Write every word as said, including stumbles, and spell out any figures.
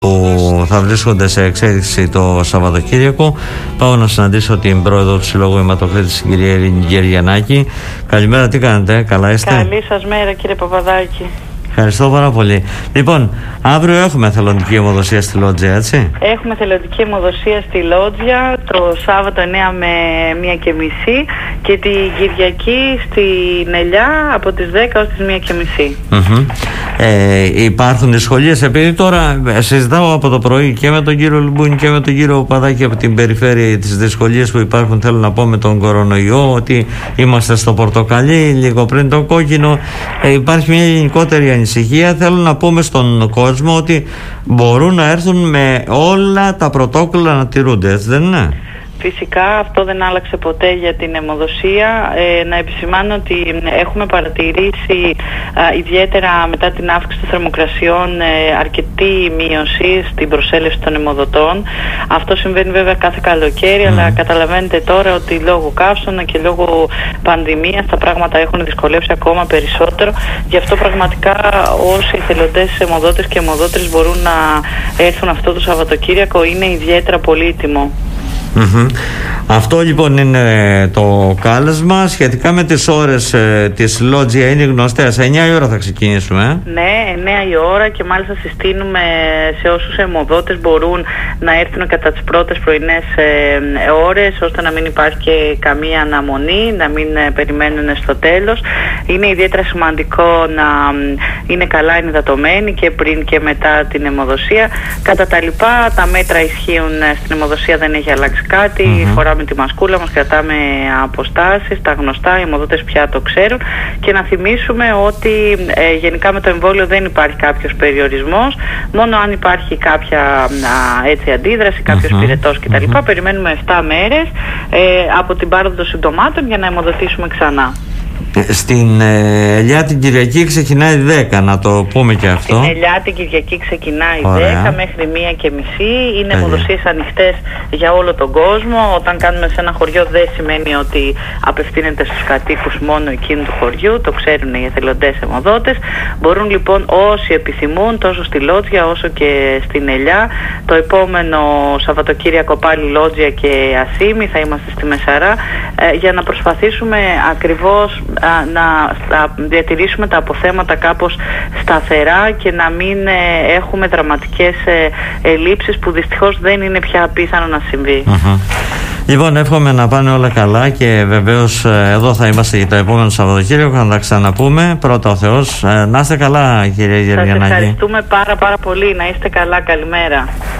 που θα βρίσκονται σε εξέλιξη το Σαββατοκύριακο. Πάω να συναντήσω την πρόεδρο του Συλλόγου Αιματοκρίτης, την κυρία Ειρήνη Γεριανάκη. Καλημέρα, τι κάνετε, καλά είστε? Καλή σας μέρα, κύριε Παπαδάκη. Ευχαριστώ πάρα πολύ. Λοιπόν, αύριο έχουμε εθελοντική αιμοδοσία στη Λότζια, έτσι? Έχουμε εθελοντική αιμοδοσία στη Λότζια το Σάββατο εννιά με μία και μισή και την Κυριακή στην Ελιά από τις δέκα ως τις μία και μισή. Mm-hmm. Ε, υπάρχουν δυσκολίες, επειδή τώρα συζητάω από το πρωί και με τον κύριο Λουμπούνη και με τον κύριο Παπαδάκη από την περιφέρεια τις δυσκολίες που υπάρχουν, θέλω να πω, με τον κορονοϊό, ότι είμαστε στο πορτοκαλί, λίγο πριν το κόκκινο. Ε, υπάρχει μια γενικότερη ανησυχία. Θέλω να πούμε στον κόσμο ότι μπορούν να έρθουν με όλα τα πρωτόκολλα να τηρούνται, έτσι δεν είναι? Φυσικά αυτό δεν άλλαξε ποτέ για την αιμοδοσία. Ε, να επισημάνω ότι έχουμε παρατηρήσει α, ιδιαίτερα μετά την αύξηση των θερμοκρασιών ε, αρκετή μείωση στην προσέλευση των αιμοδοτών. Αυτό συμβαίνει βέβαια κάθε καλοκαίρι, mm. αλλά καταλαβαίνετε τώρα ότι λόγω καύσωνα και λόγω πανδημίας τα πράγματα έχουν δυσκολεύσει ακόμα περισσότερο. Γι' αυτό πραγματικά όσοι εθελοντές αιμοδότες και αιμοδότρες μπορούν να έρθουν αυτό το Σαββατοκύριακο είναι ιδιαίτερα πολύτιμο. Mm-hmm. Αυτό λοιπόν είναι το κάλεσμα. Σχετικά με τις ώρες ε, της Λότζια είναι γνωστές. εννιά η ώρα θα ξεκινήσουμε. Ε? Ναι, εννιά η ώρα και μάλιστα συστήνουμε σε όσους αιμοδότες μπορούν να έρθουν κατά τις πρώτες πρωινές ε, ώρες, ώστε να μην υπάρχει και καμία αναμονή, να μην ε, περιμένουν στο τέλος. Είναι ιδιαίτερα σημαντικό να ε, είναι καλά ενυδατωμένοι και πριν και μετά την αιμοδοσία. Κατά τα λοιπά, τα μέτρα ισχύουν ε, στην αιμοδοσία, δεν έχει αλλάξει κάτι, mm-hmm. φοράμε τη μασκούλα μας, κρατάμε αποστάσεις, τα γνωστά, οι αιμοδότες πια το ξέρουν, και να θυμίσουμε ότι ε, γενικά με το εμβόλιο δεν υπάρχει κάποιος περιορισμός, μόνο αν υπάρχει κάποια α, έτσι, αντίδραση, κάποιος mm-hmm. πυρετός κτλ. Mm-hmm. Περιμένουμε επτά μέρες ε, από την πάροδο των συμπτωμάτων για να αιμοδοτήσουμε ξανά. Στην ε, Ελιά την Κυριακή ξεκινάει δέκα, να το πούμε και αυτό. Στην Ελιά την Κυριακή ξεκινάει Ωραία. δέκα μέχρι μία και μισή. Είναι αιμοδοσίες ανοιχτές για όλο τον κόσμο. Όταν κάνουμε σε ένα χωριό δεν σημαίνει ότι απευθύνεται στους κατοίκους μόνο εκείνου του χωριού. Το ξέρουν οι εθελοντές αιμοδότες. Μπορούν λοιπόν όσοι επιθυμούν, τόσο στη Λότζια όσο και στην Ελιά. Το επόμενο Σαββατοκύριακο πάλι Λότζια και Ασίμι, θα είμαστε στη Μεσαρά, ε, για να προσπαθήσουμε ακριβώς να διατηρήσουμε τα αποθέματα κάπως σταθερά και να μην ε, έχουμε δραματικές ε, ελλείψεις που δυστυχώς δεν είναι πια απίθανο να συμβεί. Mm-hmm. Λοιπόν, εύχομαι να πάνε όλα καλά και βεβαίως εδώ θα είμαστε για το επόμενο Σαββατοκύριακο να τα ξαναπούμε. Πρώτα ο Θεός. Να είστε καλά, κυρία Γεριανάκη. Σας ευχαριστούμε πάρα πάρα πολύ. Να είστε καλά. Καλημέρα.